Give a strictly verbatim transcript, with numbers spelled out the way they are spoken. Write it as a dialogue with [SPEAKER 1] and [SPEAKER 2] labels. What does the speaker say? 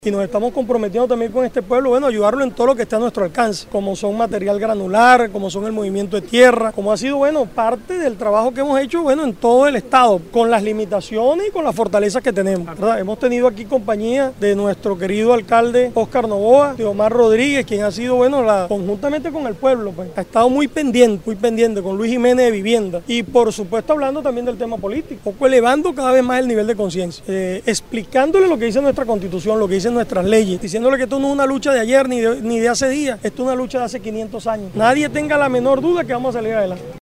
[SPEAKER 1] Y nos estamos comprometiendo también con este pueblo, bueno, ayudarlo en todo lo que esté a nuestro alcance, como son material granular, como son el movimiento de tierra, como ha sido, bueno, parte del trabajo que hemos hecho, bueno, en todo el estado, con las limitaciones y con las fortalezas que tenemos, ¿verdad? Hemos tenido aquí compañía de nuestro querido alcalde Óscar Novoa, de Omar Rodríguez, quien ha sido, bueno, la, conjuntamente con el pueblo, pues, ha estado muy pendiente, muy pendiente, con Luis Jiménez de Vivienda, y por supuesto hablando también del tema político, un poco elevando cada vez más el nivel de conciencia, eh, explicándole lo que dice nuestra Constitución, lo que dice nuestras leyes, diciéndole que esto no es una lucha de ayer ni de, ni de hace días, esto es una lucha de hace quinientos años. Nadie tenga la menor duda que vamos a salir adelante.